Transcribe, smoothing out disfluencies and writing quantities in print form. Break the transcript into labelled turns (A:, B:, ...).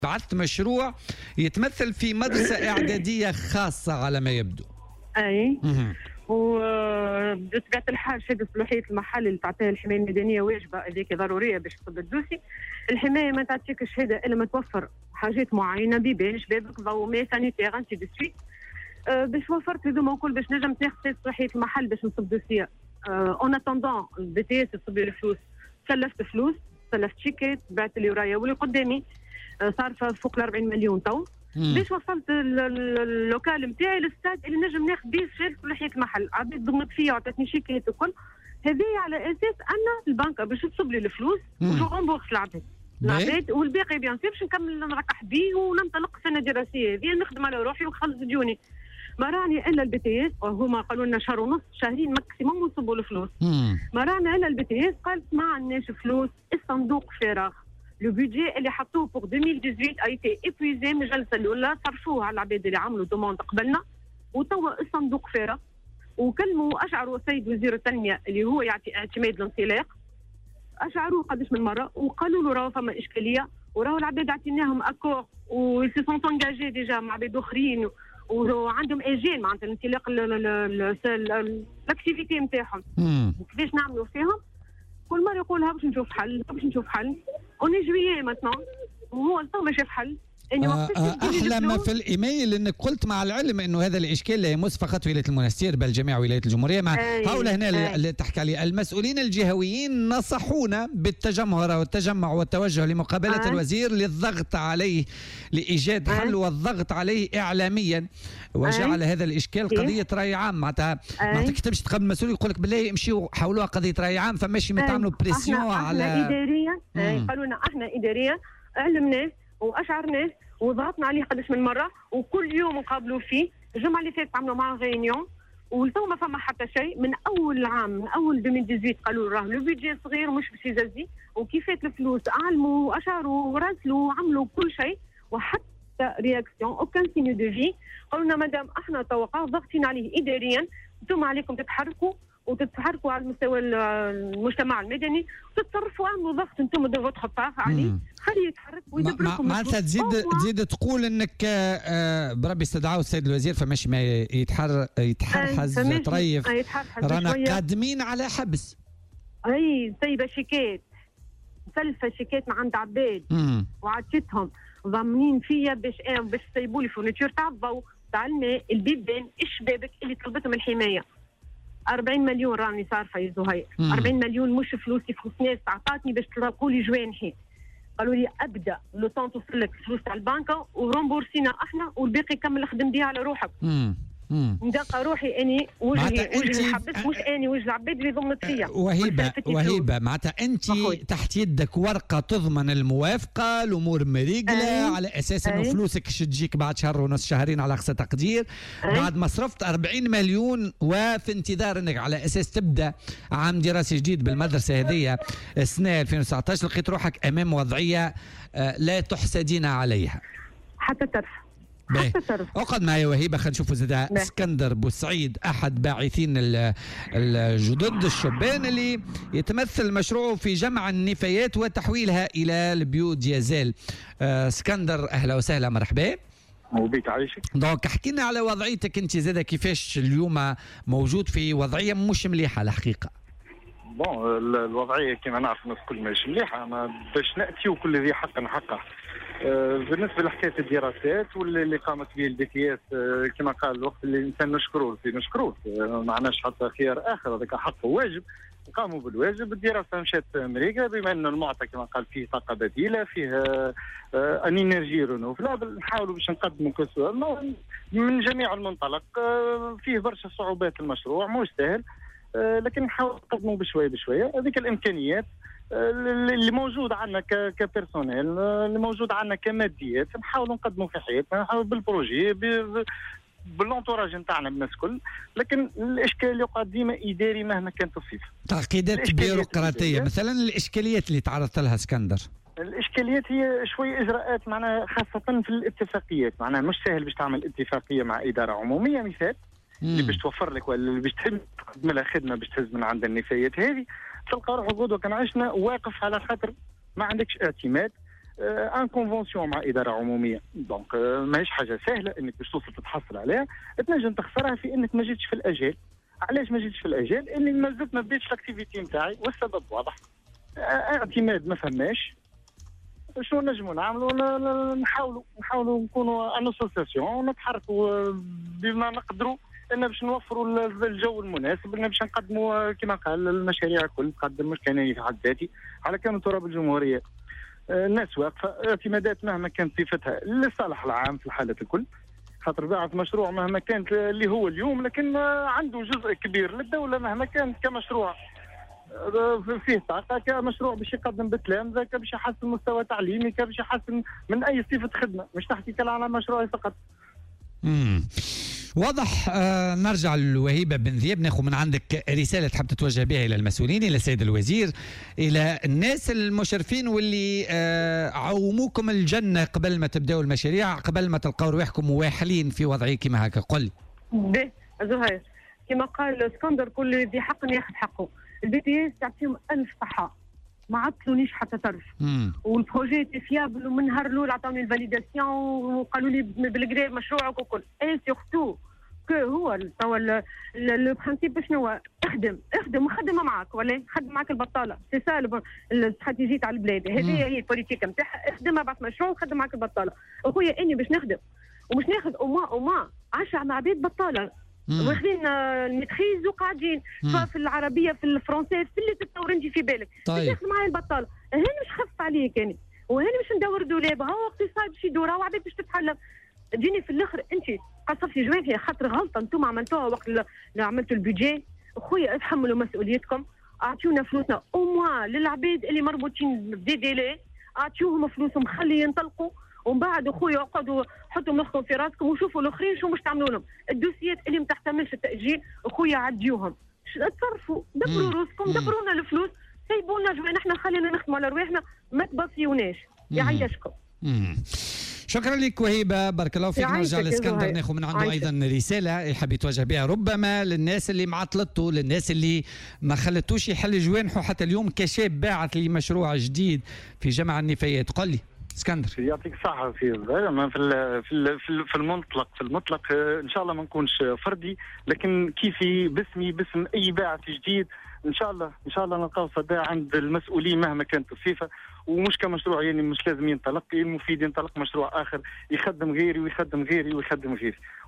A: بعثت مشروع يتمثل في مدرسة إعدادية خاصة على ما يبدو.
B: اي وبطبيعه الحال شهاده صلاحيه المحل اللي تعطيها الحمايه المدنيه واجبه، هذيك ضروريه باش تقبل الدوسي. الحمايه ما تعطيك الشهاده الا ما توفر حاجات معينه، بيبان شبابك ضوء ماء سانيتير انتي دو سويت. باش وفرت هذوما الكل باش نجم تاخذ صلاحيه المحل باش نصب دوسيه. اون اتوندون البي تي اس تصب لي الفلوس، سلفت فلوس، سلفت شيكات، بعت اللي ورايا واللي قدامي صارفه فوق ال 40 مليون تو. باش وصلت اللوكال نتاعي للستاد اللي نجم ناخذ به شهاده صلاحيه المحل، عبيت ضمنت فيا وعطتني شيكات وكل هذه على اساس ان البنكه باش تصب لي الفلوس وجو رومبورس العباد والباقي بيان سي باش نكمل نركح به وننطلق السنه الدراسيه هذه نخدم على روحي ونخلص ديوني. ما راني الا البي تي اس، وهما قالوا لنا شهر ونص شهرين ماكسيموم ونصبوا الفلوس. ما رانا الا البي تي اس قالت ما عندناش فلوس، الصندوق فراغ. لو بودجي اللي حطوه بور 2018 a été épuisé من الجلسه الاولى، صرفوه على العباد اللي عملوا دوموند قبلنا وتوا الصندوق فارغ. وكلموا اشعروا السيد وزير التنميه اللي هو يعطي اعتماد الانطلاق، اشعروه قداش من مره وقالوا له راهو فما اشكاليه وراهو العباد عطيناهم اكور و سي سون انجاجي ديجا مع عباد اخرين وعندهم اجال معناتها الانطلاق الاكتيفيتي نتاعهم. كيفاش نعملوا فيهم؟ كل مره يقولها باش نشوف حل باش نشوف حل. اوني جويي ماتنون وهو تو ما شاف حل.
A: احلى ما في الايميل انك قلت مع العلم انه هذا الاشكال لا يمس فقط ولايه المنستير بل جميع ولايات الجمهوريه. مع هؤلاء هنا اللي تحكي عليه المسؤولين الجهويين نصحونا بالتجمهر والتجمع والتوجه لمقابله الوزير للضغط عليه لايجاد حل والضغط عليه اعلاميا وجعل هذا الاشكال قضيه راي عام. معناتها ما تكتبش تقابل المسؤول يقول لك بالله امشيوا حولوها قضيه راي عام، فماشي ما تعملوا بريسيون على
B: احنا اداريا. قالوا لنا احنا اداريا علمناه واشعرناه وضغطنا عليه قداش من مره وكل يوم نقابلوا فيه. الجمعه اللي فاتت عملوا معاه ريونيون ولتو ما فما حتى شيء. من اول العام من اول 2018 قالوا راه لو بيدجي صغير ومش باش يززي وكيفات الفلوس علموا واشعروا وراسلوا وعملوا كل شيء وحتى رياكسيون اوكان سينيو دو في. قالوا لنا مادام احنا توقع ضغطين عليه اداريا انتم عليكم تتحركوا وتتحركوا على مستوى المجتمع المدني وتتصرفوا، اعملوا ضغط انتم دو فوتر بار عليه خليه يتحرك ويدبر لكم.
A: معناتها تزيد تقول انك بربي استدعوا السيد الوزير فماشي ما يتحرحز تريف رانا قادمين على حبس.
B: اي سايبه شيكات سلفه شيكات من عند عباد وعطيتهم ضامنين فيا باش يسيبوا لي فورنيتور تاع الضوء تاع الماء البيبان الشبابك اللي طلبتهم الحمايه. 40 مليون راني صارفه يا زهير. 40 مليون مش فلوسي، فلوس ناس عطاتني باش تلقوا لي جوانحي. قالوا لي ابدا لو طون توصل لك فلوس تاع البنكه ورومبورسينا احنا والباقي كمل خدم بها على روحك. ندقى روحي اني وجهي الحبس مش اني وجه العباد اللي ضمنت فيا.
A: وهيبه معناتها انت تحت يدك ورقه تضمن الموافقه الامور مريقله على اساس انه فلوسك تجيك بعد شهر ونص شهرين على اقصى تقدير بعد ما صرفت 40 مليون وفي انتظار انك على اساس تبدا عام دراسي جديد بالمدرسه هذه السنه 2019 لقيت روحك امام وضعيه لا تحسدين عليها
B: حتى طرف.
A: اقعد معي وهيبه خلينا نشوفوا زاد اسكندر بوسعيد احد باعثين الجدد الشبان اللي يتمثل مشروعه في جمع النفايات وتحويلها الى البيو ديازل. اسكندر اهلا وسهلا مرحبا
C: وبيك عايشك.
A: دونك احكي لنا على وضعيتك انت زاد كيفاش اليوم موجود في وضعيه مش مليحه الحقيقه.
C: بون الوضعيه كما نعرف الناس كل مش مليحه باش ناتي وكل ذي حق حقه. بالنسبه لحكايه الدراسات واللي قامت به البي تي اس كما قال الوقت اللي الانسان نشكروه ما عناش حتى خيار اخر، هذاك حق وواجب قاموا بالواجب. الدراسه مشات امريكا بما ان المعطى كما قال فيه طاقه بديله فيه ان انرجي رينوفلابل نحاولوا باش نقدموا كسؤال من جميع المنطلق. فيه برشا صعوبات المشروع مش سهل لكن نحاول نقدموا بشويه هذيك الامكانيات اللي موجود عندنا كبيرسونيل اللي موجود عندنا كماديات نحاولوا نقدموا في حياتنا نحاول بالبروجي بالانتوراج نتاعنا بالناس الكل. لكن الاشكال يقع ديما اداري مهما كانت الصفه.
A: تعقيدات بيروقراطيه مثلا الاشكاليات اللي تعرضت لها اسكندر.
C: الاشكاليات هي شويه اجراءات معناها خاصه في الاتفاقيات معناها مش سهل باش تعمل اتفاقيه مع اداره عموميه مثال اللي باش توفر لك ولا اللي باش تقدم لها خدمه باش تهز من عند النفايات هذه تلقى روحك غدوه كان عشنا واقف على خاطر ما عندكش اعتماد. ان كونفونسيون مع اداره عموميه. دونك ماهيش حاجه سهله انك باش توصل تتحصل عليها، تنجم تخسرها في انك ما جيتش في الاجال. علاش ما جيتش في الاجال؟ اني ما زلت ما بديتش الاكتيفيتي نتاعي، والسبب واضح، اعتماد ما فماش. شنو نجموا نعملوا؟ نحاولوا نكونوا ان اسوسياسيون ونتحركوا بما نقدروا ان باش نوفروا الجو المناسب، ان باش نقدموا كما قال المشاريع الكل، نقدم مش كان في حد ذاتي على كامل تراب الجمهوريه. الناس واقفه، اعتمادات مهما كانت صفتها للصالح العام في الحالات الكل، خاطر باعت مشروع مهما كانت اللي هو اليوم، لكن عنده جزء كبير للدوله مهما كانت كمشروع فيه طاقه، كمشروع باش يقدم بتلام ذاك، باش يحسن مستوى تعليمي، باش يحسن من اي صفه خدمه، مش تحكي على مشروع فقط.
A: واضح. نرجع لوهيبة بن ذياب، ناخذ من عندك رسالة تحب تتوجه بها إلى المسؤولين، إلى السيد الوزير، إلى الناس المشرفين واللي عوموكم الجنة قبل ما تبدأوا المشاريع، قبل ما تلقاو رواحكم واحلين في وضعية كما هكا. قل
B: لي زهير كما قال اسكندر، كل ذي حق ياخذ حقه. البي تي اس تعطيهم 1000 صحة، ما عطلونيش حتى طرف. والبروجي تي فيابل، ومن نهار الاول عطاوني الفاليداسيون وقالوا لي بالكدا مشروعك وكل. اي سيرتو كو هو توا لو برانسيب شنو هو؟ اخدم وخدم معاك، ولا خدم معاك البطاله. سي سا الاستراتيجيه تاع البلاد، هذه هي البوليتيك نتاعها. اخدم ابعث مشروع وخدم معاك البطاله. اخويا اني باش نخدم ومش ناخذ اوما 10 مع عباد بطاله واخدين المتخيز وقاعدين سواء في العربيه في الفرنسيه في اللي تتصور انت في بالك.
A: طيب
B: تاخذ معايا البطاله، هاني مش خف عليك يعني، وهاني مش ندور دولاب، هو اقتصاد باش يدور، وعباد باش تتحلم. تجيني في الاخر انت قصفتي جوان فيها خاطر غلطه انتم عملتوها وقت اللي عملتوا البيجي. اخويا اتحملوا مسؤوليتكم، اعطيونا فلوسنا او موان للعباد اللي مربوطين بدي ديلي، اعطيوهم فلوسهم خلي ينطلقوا، ومن بعد اخويا اقعدوا حطوا مخكم في راسكم وشوفوا الاخرين شو باش تعملوا لهم. الدوسيات اللي ما تحتملش التاجيل اخويا عديوهم، تصرفوا دبروا روسكم، دبروا لنا الفلوس، سيبونا جوان احنا خلينا نخدموا على رواحنا، ما تبصيوناش. يعيشكم.
A: شكرا لك وهيبه، بارك الله فيك. نرجع لاسكندر ناخذ من عنده ايضا رساله يحب يتوجه بها ربما للناس اللي معطلته، للناس اللي ما خلتوش يحل جوانحه حتى اليوم كشاب باعث لي مشروع جديد في جمع النفايات. قل لي اسكندر.
C: يعطيك الصحة في المطلق ان شاء الله ما نكونش فردي، لكن كيفي باسمي باسم اي باعث جديد ان شاء الله نلقاو صدى عند المسؤولين مهما كانت الصفة، ومش كمشروع يعني مش لازم ينطلق، المفيد ينطلق مشروع اخر يخدم غيري ويخدم غيري ويخدم غيري.